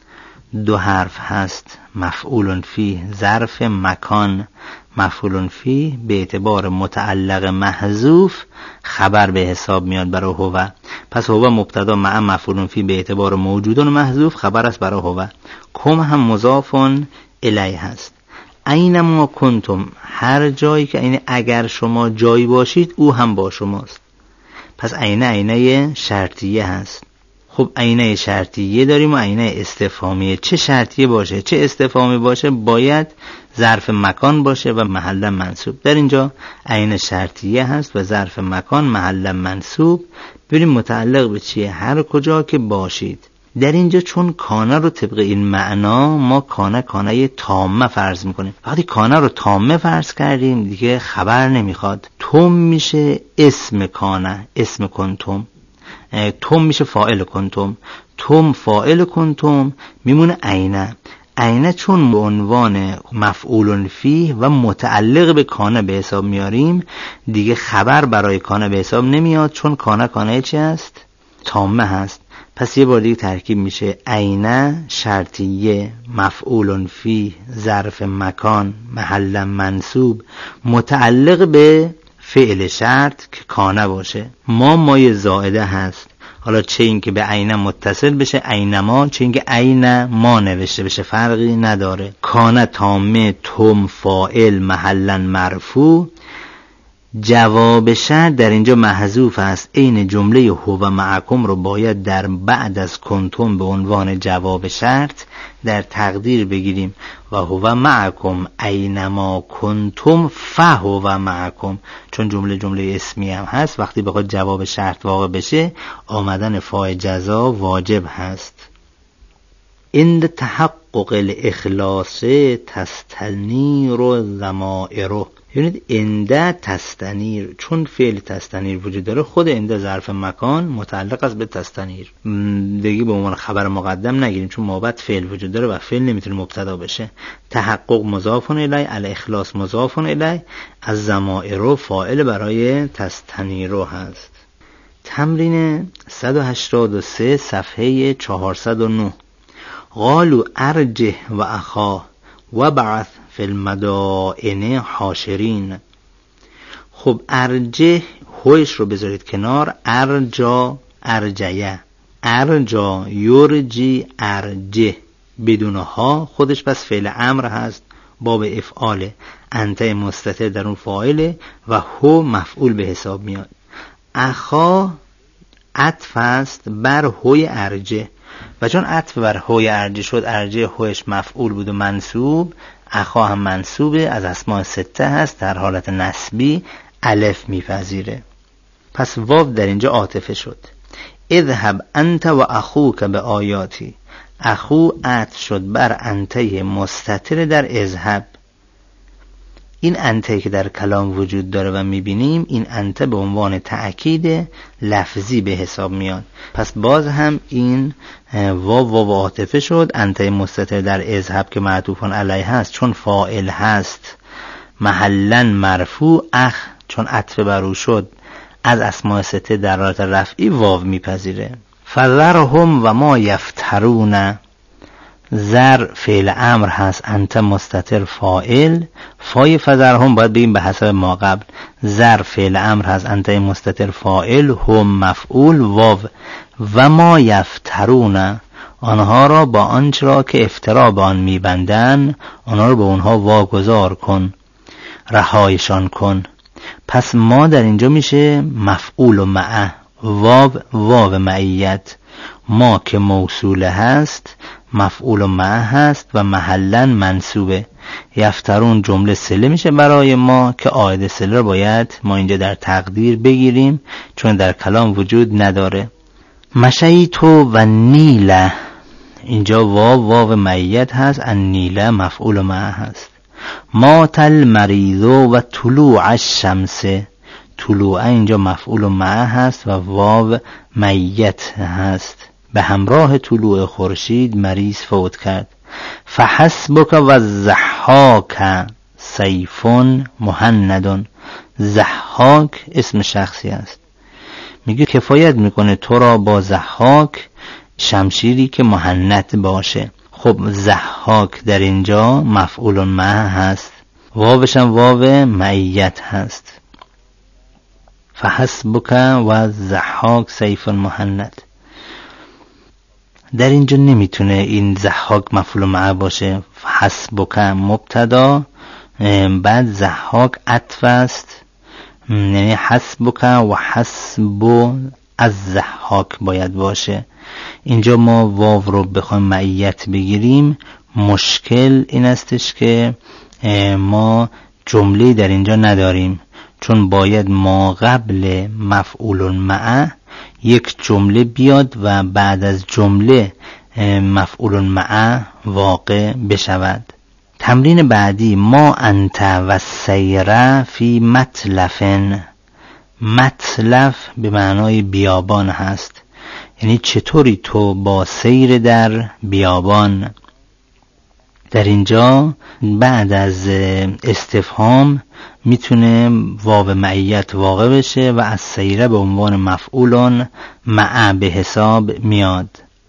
دو حرف هست، مفعول فی ظرف مکان، مفعول فی به اعتبار متعلق محذوف خبر به حساب میاد برای هو. پس هو مبتدا مع مفعول فی به اعتبار موجودن و محذوف خبر است برای هو. کم هم مضاف الیه هست. اینما کنتم هر جایی که، این اگر شما جایی باشید او هم با شماست. پس عینه عینه شرطیه هست. خب عینه شرطیه داریم و عینه استفهامیه. چه شرطیه باشه چه استفهامی باشه باید ظرف مکان باشه و محل منصوب. در اینجا عینه شرطیه هست و ظرف مکان محل منصوب. ببینیم متعلق به چیه؟ هر کجا که باشید. در اینجا چون کانه رو طبق این معنا ما کانه کانه تامه فرض میکنیم. وقتی کانه رو تامه فرض کردیم دیگه خبر نمیخواد. توم میشه اسم کانه، اسم کنتم. توم میشه فاعل کنتم، توم فاعل کنتم میمونه عینه. عینه چون به عنوان مفعول فی و متعلق به کانه به حساب میاریم دیگه خبر برای کانه به حساب نمیاد، چون کانه کانه چی هست؟ تامه هست. پس یه بار دیگه ترکیب میشه عینه شرطیه مفعول فی ظرف مکان محل منصوب متعلق به فعل شرط که کانه باشه. ما مای زائده هست، حالا چه این که به عینه متصل بشه عینما، چه این که عین ما نوشته بشه فرقی نداره. کانه تامه توم فاعل محلا مرفوع. جواب شرط در اینجا محذوف است. این جمله هو معکم رو باید در بعد از کنتم به عنوان جواب شرط در تقدیر بگیریم و هو معکم اینما کنتم فهو معکم، چون جمله جمله اسمی هم هست. وقتی بخواد جواب شرط واقع بشه آمدن فاعل جزا واجب هست. عند تحقق الاخلاص تستنیر الضمائر. یعنی انده تستنیر، چون فعل تستنیر وجود داره خود انده ظرف مکان متعلق است به تستنیر. دیگه به عنوان خبر مقدم نگیریم چون مابعد فعل وجود داره و فعل نمیتونه مبتدا بشه. تحقق مضاف الیه، الاخلاص مضاف الیه، از ضمائر فاعل برای تستنیر هست. تمرین صد و هشتاد و سه صفحه چهارصد و نه. قالوا ارجه و اخا و بعث فی المدائن حاشرین. خب ارجه هوش رو بذارید کنار، ارجا ارجیه ارجا یرجی ارجه بدون ها خودش پس فعل امر هست باب افعاله، انت مستتر در اون فاعله و هو مفعول به حساب میاد. اخا عطف است بر هوی ارجه و چون عطف بر هوی ارجه شد، ارجه هویش مفعول بود و منصوب، اخا هم منصوبه، از اسماء سته هست، در حالت نسبی الف میپذیره. پس واو در اینجا عاطفه شد. اذهب انت و اخوک به آیاتی، اخو عطف شد بر انته مستتر در اذهب. این انته که در کلام وجود داره و میبینیم، این انته به عنوان تأکید لفظی به حساب میاد. پس باز هم این واو واو عاطفه شد، انته مستتر در اذهب که معطوفان علیه هست چون فاعل هست محلا مرفوع، اخ چون عطف بر او شد از اسماء سته در حالت رفعی واو میپذیره. فذرهم و ما یفترون، زر فعل امر هست، انت مستتر فاعل، فای فذرهم باید بگیم به حسب ما قبل، زر فعل امر هست، انت مستتر فاعل، هم مفعول، واو و ما یفترون، آنها را با آنچه را که افترا به آن میبندن آنها را به اونها واگذار کن، رهایشان کن. پس ما در اینجا میشه مفعول و معه، واو واو معیت، ما که موصوله هست مفعول و معه هست و محلا منصوبه. یفترون جمله صله میشه برای ما که عاید صله رو باید ما اینجا در تقدیر بگیریم چون در کلام وجود نداره. مشیتو و نیله، اینجا واو واو معیت هست، ان نیله مفعول و معه هست. مات المریض و طلوع الشمس، طلوع اینجا مفعول و معه هست و واو معیت هست، به همراه طلوع خورشید مریض فوت کرد. فحسبک و الضحاک سیف مهند، ضحاک اسم شخصی است، میگه کفایت میکنه تو را با ضحاک شمشیری که مهند باشه. خب ضحاک در اینجا مفعول معه هست، واوش هم واو معیت هست. فحسبک و الضحاک سیف مهند، در اینجا نمیتونه این ضحاک مفعول معه باشه، حسبک مبتدا بعد ضحاک عطف است، یعنی حسبک و حسب از ضحاک باید باشه. اینجا ما واو رو بخوایم معیت بگیریم، مشکل این استش که ما جمله در اینجا نداریم، چون باید ما قبل مفعول معه یک جمله بیاد و بعد از جمله مفعول معه واقع بشود. تمرین بعدی، ما انت و سیره فی متلفن، متلف به معنای بیابان هست، یعنی چطوری تو با سیر در بیابان. در اینجا بعد از استفهام میتونه واو معیت واقع بشه و از سیره به عنوان مفعول معه به حساب میاد.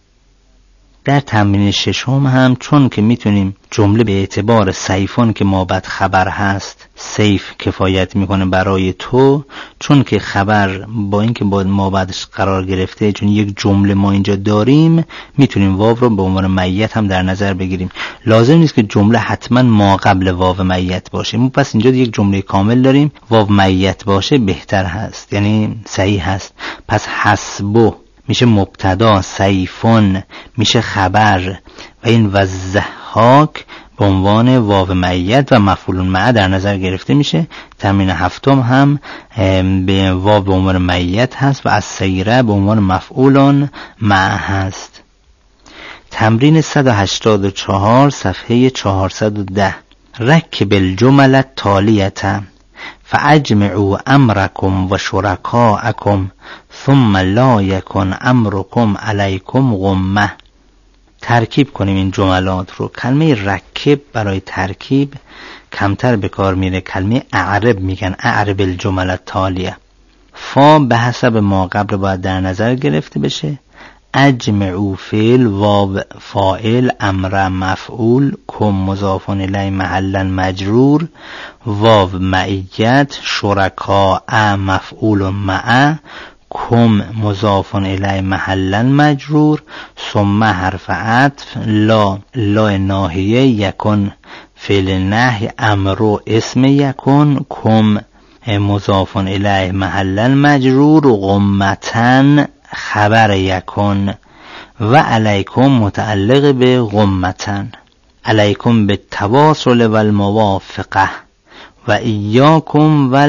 در تمرین ششم هم چون که میتونیم جمله به اعتبار سیفون که ما بعد خبر هست سیف کفایت میکنه برای تو، چون که خبر با اینکه با ما بعدش قرار گرفته، چون یک جمله ما اینجا داریم، میتونیم واو رو به عنوان معیت هم در نظر بگیریم. لازم نیست که جمله حتما ما قبل واو معیت باشه، ما پس اینجا یک جمله کامل داریم، واو معیت باشه بهتر هست، یعنی صحیح هست. پس حسبو میشه مبتدا، سیفون میشه خبر و این وضحاک به عنوان واو معیت و مفعول معه در نظر گرفته میشه. تمرین هفتم هم به واو به عنوان معیت هست و از سیره به عنوان مفعول معه هست. تمرین صد و هشتاد و چهار صفحه چهارصد و ده. رکب الجمل التالیه فاجمعوا امرکم و شرکاءکم ثم لا یکن امرکم علیکم غمه. ترکیب کنیم این جملات رو. کلمه رکب برای ترکیب کمتر به کار میره، کلمه اعرب میگن، اعرب الجمل التالیه. فا به حسب ما قبل باید در نظر گرفته بشه. اجمعوا فعل، واو فاعل، امر مفعول، کم مضاف الیه محلا مجرور، واو معیت، شرکاء مفعول معه، کم مضاف الیه محلا مجرور، ثم حرف عطف لا لا ناهیه، یکن فعل نهی، امر اسم یکن، کم مضاف الیه محلا مجرور، غمتن خبر یکن و علیکم متعلق به غمتن. علیکم بالتواصل و الموافقه و ایاکم و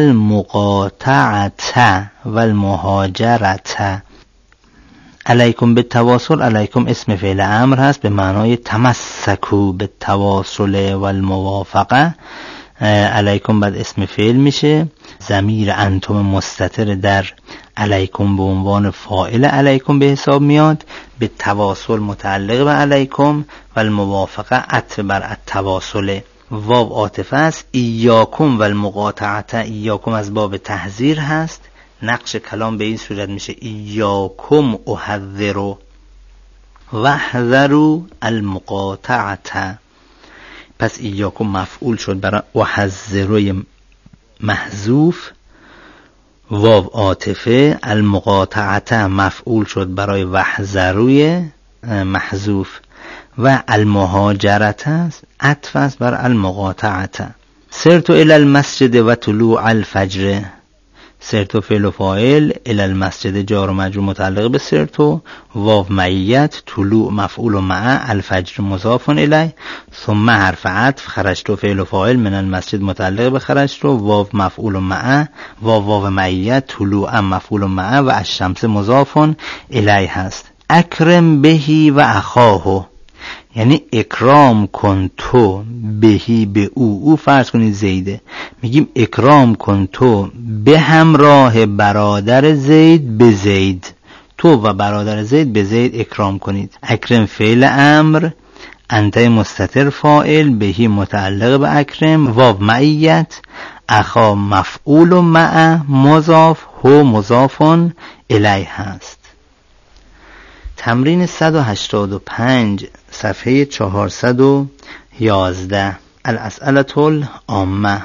المقاطعه و المهاجرته. علیکم بالتواصل، علیکم اسم فعل امر هست به معنای تمسکو بالتواصل و الموافقه. علیکم بعد اسم فعل میشه، ضمیر انتم مستتر در علیکم به عنوان فاعل علیکم به حساب میاد، به تواصل متعلق به علیکم و الموافقه عطف بر التواصل. واو عاطفه است. ایاکم و المقاطعه، ایاکم از باب تحذیر هست، نقش کلام به این صورت میشه ایاکم احذروا و احذروا المقاطعه. پس ایاکم مفعول شد برای احذروا محذوف، واو عاطفه، المقاطعه مفعول شد برای واحذروا محذوف و المهاجرت است عطف است بر المقاطعه. سرت الی المسجد و طلوع الفجر، سرتو فعل و فاعل، الی المسجد جار و مجرور متعلق به سرتو، واو معیت، طلوع مفعول و مع، الفجر مضاف الیه، ثم حرف عطف، خرجتو فعل و فاعل، من المسجد متعلق به خرجتو، واو مفعول و مع، واو واو معیت، طلوع مفعول و مع و الشمس مضاف الیه هست. اکرم بهی و اخاهو، یعنی اکرام کن تو بهی به او، او فرض کنید زیده، میگیم اکرام کن تو به همراه برادر زید به زید، تو و برادر زید به زید اکرام کنید. اکرم فعل امر، انت مستتر فاعل، بهی متعلق به اکرم، واو معیت، اخا مفعول و مع، مضاف، هو مضاف الیه هست. تمرین صد و هشتاد و پنج صفحه چهارصد و یازده. الاسئله العامه.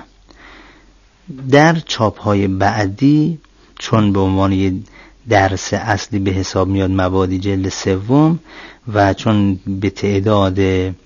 در چاپ‌های بعدی چون به عنوان یک درس اصلی به حساب میاد مبادی جلد سوم و چون به تعداد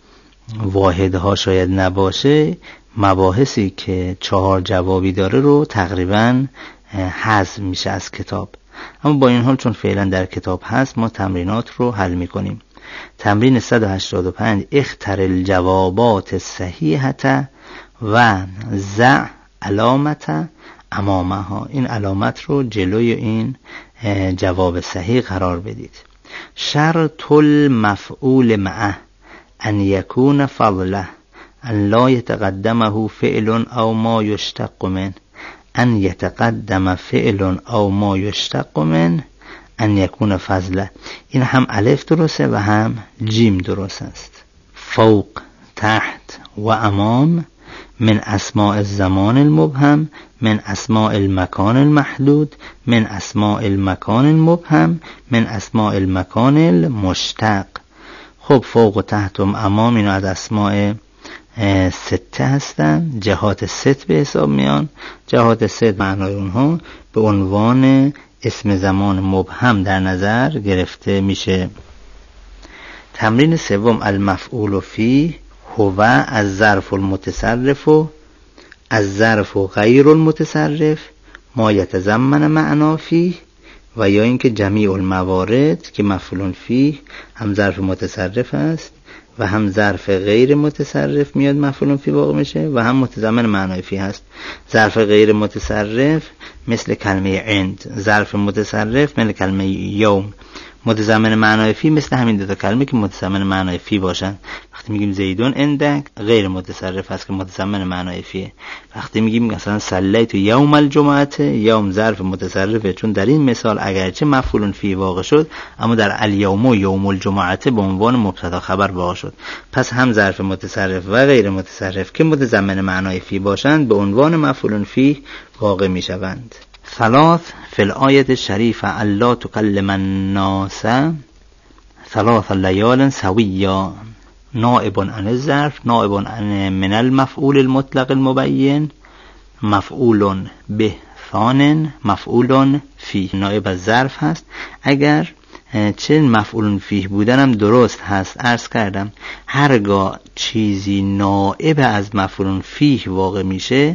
واحدها شاید نباشه، مباحثی که چهار جوابی داره رو تقریبا حذف میشه از کتاب. اما با این حال چون فعلا در کتاب هست ما تمرینات رو حل میکنیم. تمرین صد و هشتاد و پنج. اختر الجوابات الصحیحه و ضع علامت امامها، این علامت رو جلوی این جواب صحیح قرار بدید. شرط المفعول معه ان یکون فضله ان لا یتقدمه فعل او ما یشتق من، ان یتقدم فعل او ما یشتق من، ان یکون فضله. این هم الف درسته و هم جیم درست است. فوق، تحت و امام من اسماء الزمان المبهم، من اسماء المکان المحدود، من اسماء المکان المبهم، من اسماء المکان المشتق. خب فوق و تحت و امام اینا از اسماء سته هستن، جهات ست به حساب میان. جهات ست معنای اونها به عنوان اسم زمان مبهم در نظر گرفته میشه. تمرین سوم. المفعول فیه هو از ظرف المتصرف و از ظرف و غیر المتصرف ما یتضمن معنا فیه، و یا اینکه جمیع الموارد که مفعول فیه هم ظرف متصرف است و هم ظرف غیر متصرف میاد مفعول فی واقع میشه و هم متضمن معنای فی هست. ظرف غیر متصرف مثل کلمه عند، ظرف متصرف مثل کلمه یوم. متضمن معنای فی مثل همین دو تا کلمه که متضمن معنای فی باشن. وقتی میگیم زیدون عندک غیر متصرف است که متضمن معنای فیه. وقتی میگیم مثلا صلیت یوم الجمعه، یوم ظرف متصرفه چون در این مثال اگرچه مفعول فی واقع شد اما در الیوم و یوم الجمعه به عنوان مبتدا خبر واقع شد. پس هم ظرف متصرف و غیر متصرف که متضمن معنای فی باشند به عنوان مفعول فی واقع میشوند. ثلاث فی الآیه الشریفه الا تکلم الناس ثلاث لیال سویا. نائب عن الظرف، نائب عن من المفعول المطلق المبین، مفعول به ثان مفعول فیه، نائب از ظرف هست. اگر چه مفعول فیه بودنم درست هست، عرض کردم هرگاه چیزی نائب از مفعول فیه واقع میشه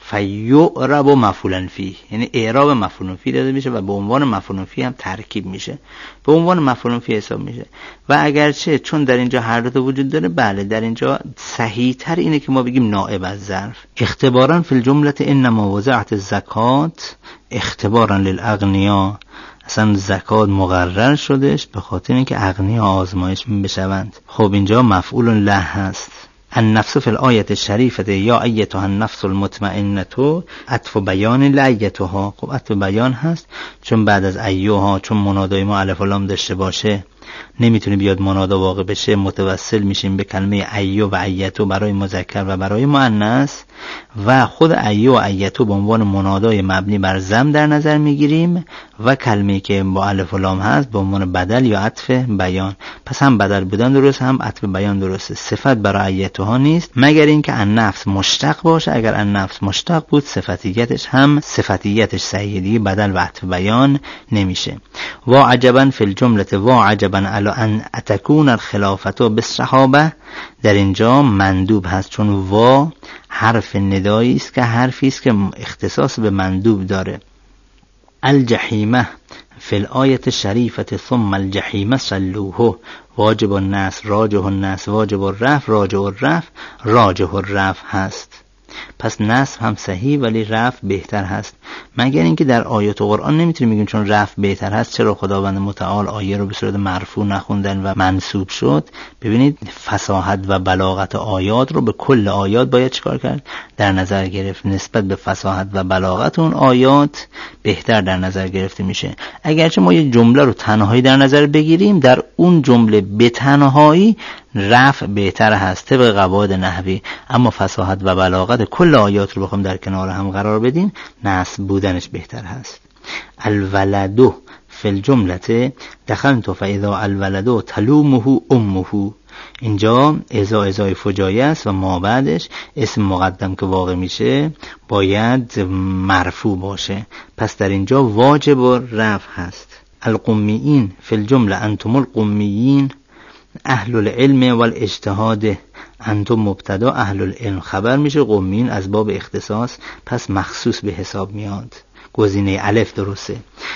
فیعرب مفعولا فیه، یعنی اعراب مفعول فیه داده میشه و به عنوان مفعول فیه هم ترکیب میشه، به عنوان مفعول فیه حساب میشه. و اگرچه چون در اینجا هر دو وجود داره، بله در اینجا صحیح تر اینه که ما بگیم نائب از ظرف. اختبارا فی الجمله انما وضعت الزکات اختبارا للاغنیا، اصلا زکات مقرر شدش به خاطر اینکه اغنیا آزمایش بشوند. خب اینجا مفعول له هست. النفس فی الآیه الشریفه یا ایتها النفس المطمئنه عطف بیان لایتها. خب عطف بیان هست چون بعد از ایها، چون منادای ما الف و لام داشته باشه نمیتونه بیاد منادا واقع بشه، متوسل میشیم به کلمه ایو و ایتو برای مذکر و برای مؤنث و خود ایو و ایتو به عنوان منادای مبنی بر ضم در نظر میگیریم و کلمه‌ای که با الف و لام هست به عنوان بدل یا عطف بیان. پس هم بدل بودن درست، هم عطف بیان درسته. صفت برای ایتوها نیست مگر اینکه النفس مشتق باشه. اگر النفس مشتق بود صفتیتش هم صفتیتش صحیح، دیگه بدل و عطف بیان نمیشه. و عجبا فی الجمله و عجبا علی ان تکون الخلافه بالصحابه، در اینجا مندوب هست چون وا حرف ندایی است که حرفی است که اختصاص به مندوب داره. الجحیمه فی الآیه الشریفه ثم الجحیم صلوه، واجب النصب راجح النصب واجب الرفع راجع الرفع راجح الرفع هست. پس نصب هم صحیح ولی رفع بهتر هست، مگر اینکه در آیات قرآن نمیتونیم بگیم چون رفع بهتر هست چرا خداوند متعال آیه رو به صورت مرفوع نخوندن و منصوب شد. ببینید فصاحت و بلاغت آیات رو به کل آیات باید چیکار کرد؟ در نظر گرفت. نسبت به فصاحت و بلاغت اون آیات بهتر در نظر گرفته میشه. اگرچه ما یک جمله رو تنهایی در نظر بگیریم، در اون جمله به تنهایی رفع بهتر هست طبق قواعد نحوی، اما فصاحت و بلاغت کل آیات رو بخوام در کنار هم قرار بدیم نصب بودنش بهتر هست. الولدو فی الجمله دخلت فاذا الولدو تلومه امه، اینجا ازا ازای فجایه است و ما بعدش اسم مقدم که واقع میشه باید مرفوع باشه، پس در اینجا واجب و رفع هست. القمیین فی الجمله انتم القمیین اهل العلم والاجتهاد، انتم مبتدا اهل العلم خبر میشه، قمیین از باب اختصاص پس مخصوص به حساب میاد. گزینه الف درسته.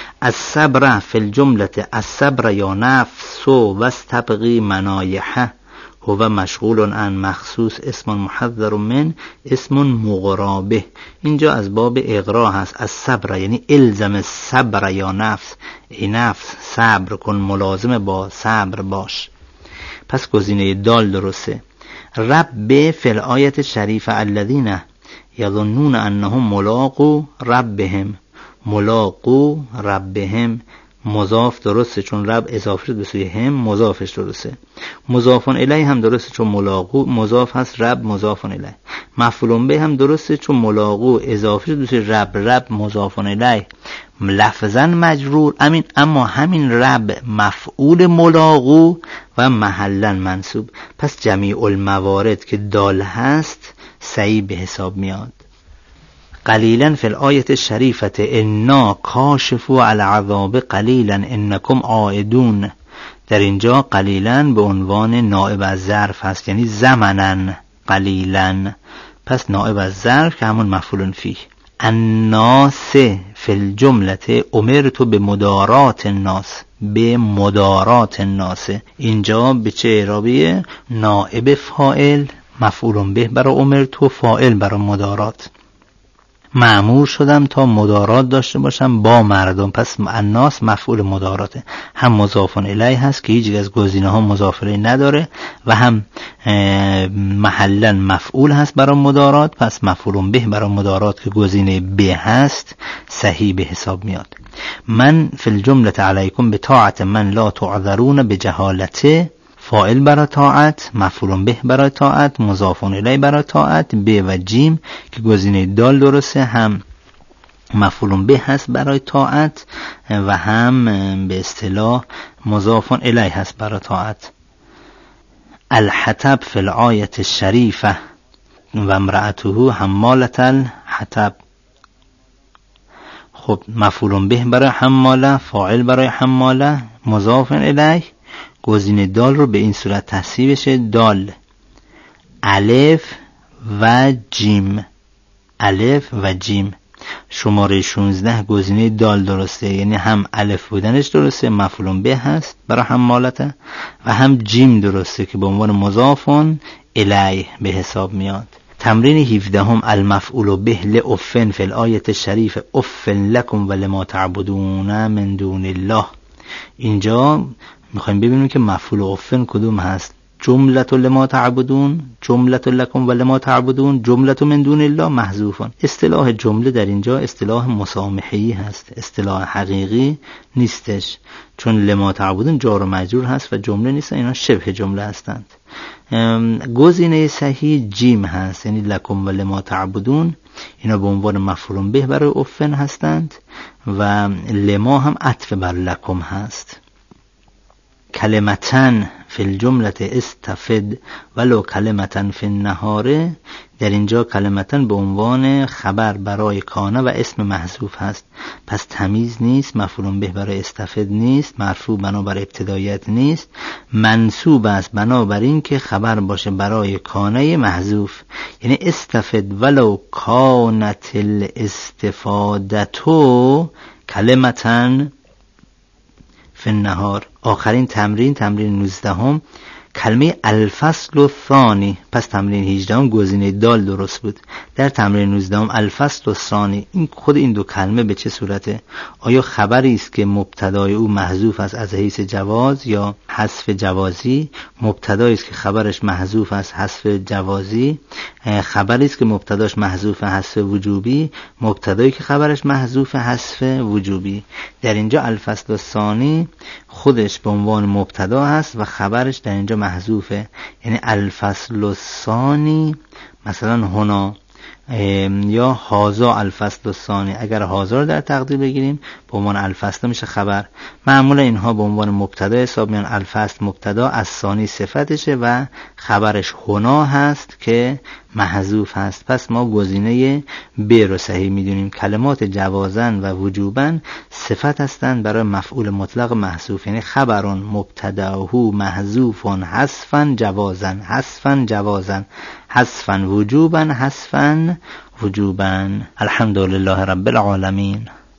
الصبر فی الجمله الصبر یا نفس و استبقی منایحه هو مشغول عن مخصوص اسم محذر من اسم مغرابه، اینجا از باب اغرا هست. الصبر یعنی الزم صبر یا نفس، ای نفس صبر کن، ملازم با صبر باش. پس گزینه دال درسته. رب فی الآیه الشریفه الذین یظنون انهم ملاقو ربهم، ملاقو ربهم مضاف درسته چون رب اضافه شد به سوی هم، مضافش درسته. مضاف الیه هم درسته چون ملاقو مضاف هست، رب مضاف الیه. مفعول به هم درسته چون ملاقو اضافه شد به سوی رب، رب مضاف الیه لفظا مجرور امین، اما همین رب مفعول ملاقو و محلا منصوب. پس جمیع الموارد که دال هست صحیح به حساب میاد. قلیلا فی الآیه الشریفه انا کاشفوا العذاب قلیلا انکم عائدون، در اینجا قلیلا به عنوان نائب از ظرف هست یعنی زمنا قلیلا، پس نائب از ظرف که همون مفعول فیه. الناس فی الجمله امرت به مدارات الناس، به مدارات الناس، اینجا به چه اعرابیه؟ نائب فاعل مفعول به برای امرت و فاعل برای مدارات. مأمور شدم تا مدارات داشته باشم با مردم، پس الناس مفعول مداراته، هم مضاف الیه هست که هیچ از گزینه ها مضاف الیه نداره و هم محلا مفعول هست برای مدارات، پس مفعول به برای مدارات که گزینه به هست صحیح به حساب میاد. من فی الجمله علیکم به طاعت من لا تعذرون به جهالته، فاعل برای طاعت، مفعول به برای طاعت، مضاف الیه برای طاعت، ب و جیم که گزینه دال درسته، هم مفعول به هست برای طاعت و هم به اصطلاح مضاف الیه هست برای طاعت. الحطب فی الآیه الشریفه و امرأته حمالة الحطب، خب مفعول به برای حماله، فاعل برای حماله، مضاف الیه. گزینه دال رو به این صورت تصحیح بشه: دال، الف و جیم. الف و جیم. شماره شانزده گزینه دال درسته، یعنی هم الف بودنش درسته، مفعول به هست برای حمالته، و هم جیم درسته که به عنوان مضافون الیه به حساب میاد. تمرین هفده هم المفعول به لأفن فی الآیت شریف افن لکم و لما تعبدون من دون الله. اینجا میخوایم ببینیم که مفعول افن کدوم هست. جمله لما تعبدون، جمله لکم و لما تعبدون، جمله من دون الله محذوفون. اصطلاح جمله در اینجا اصطلاح مسامحی هست، اصطلاح حقیقی نیستش، چون لما تعبدون جار و مجرور هست و جمله نیست، اینا شبه جمله هستند. گزینه صحیح جیم هست، یعنی لکم و لما تعبدون اینا به عنوان مفعول به برای افن هستند و لما هم عطف بر لکم هست. کلمتن فی الجمله استفد ولو کلمتن فی النهار. در اینجا کلمتن به عنوان خبر برای کانه و اسم محذوف هست، پس تمیز نیست، مفعول به برای استفد نیست، مرفوع بنابر ابتدایت نیست، منصوب است بنابر این که خبر باشه برای کانه محذوف. یعنی استفد ولو کانت الاستفادتو کلمتن فی النهار. آخرین تمرین، تمرین نوزده هم، کلمه الفصل الثانی. پس تمرین هجده هم گزینه دال درست بود. در تمرین نوزده هم الفصل الثانی، این خود این دو کلمه به چه صورته؟ آیا خبری است که مبتدای او محذوف است از حیث جواز یا حذف جوازی؟ مبتدایی است که خبرش محذوف است حذف جوازی؟ خبری است که مبتداش محذوف حذف وجوبی؟ مبتدایی که خبرش محذوف حذف وجوبی. در اینجا الفصل الثانی خودش به عنوان مبتدا هست و خبرش در اینجا محذوفه، یعنی الفصل الثانی مثلا هنا یا هازا الفصل الثانی. اگر هازا رو در تقدیر بگیریم به عنوان الفصل میشه خبر. معمولا اینها به عنوان مبتدا حساب میان. الفصل مبتدا، الثانی صفتشه و خبرش هنا هست که محذوف هست. پس ما گزینه ب رو صحیح میدونیم. کلمات جوازن و وجوبن صفت هستند برای مفعول مطلق محذوف، یعنی خبرون مبتداهو محذوفون حذفا جوازن، حذفا جوازن، حذفا وجوبا، حذفا وجوبا. الحمدلله رب العالمین.